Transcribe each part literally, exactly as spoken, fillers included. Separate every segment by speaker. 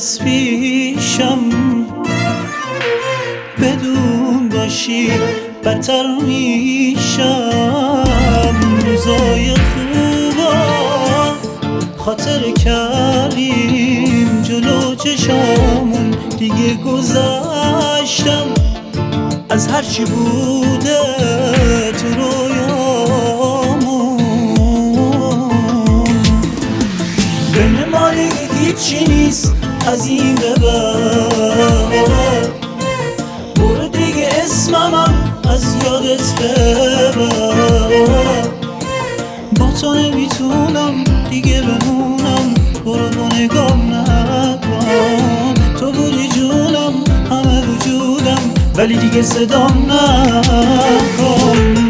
Speaker 1: از پیشم، بدون باشی بدتر میشم. روزای خوبا خاطر کردیم جلو چشامون، دیگه گذشتم از هرچی بوده تو رویامون. بین ما دیگه هیچی نیست از این به بعد، برو دیگه اسممم از یادت ببر. با تو نمیتونم دیگه بمونم، برو با نگام نکن. تو بودی جونم همه وجودم، ولی دیگه صدام نکن.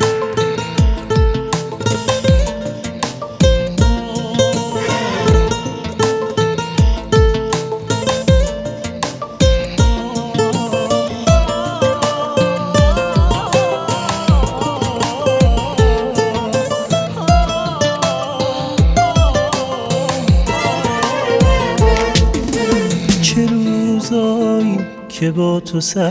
Speaker 1: چه روزایی که با تو سر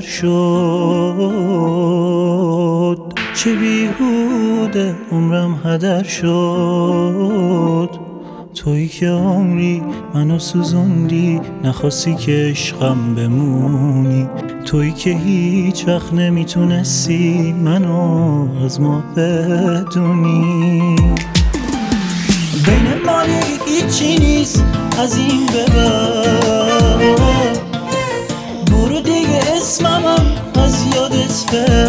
Speaker 1: شد، چه بیهوده عمرم هدر شد. تویی که عمری منو سوزوندی، نخواستی که عشقم بمونی. تویی که هیچ وقت نمیتونستی منو از ما بدونی. بین ما هیچی نیست از این به بعد، برو دیگه اسممم از یادت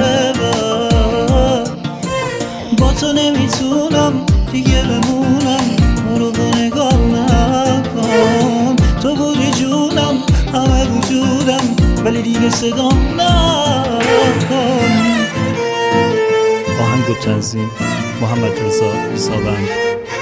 Speaker 1: ببر. با تو نمیتونم دیگه بمونم، برو با نگام نکن. تو بودی جونم همه وجودم، ولی دیگه صدام نکن.
Speaker 2: آهنگ و تنظیم محمد رضا سابنگ.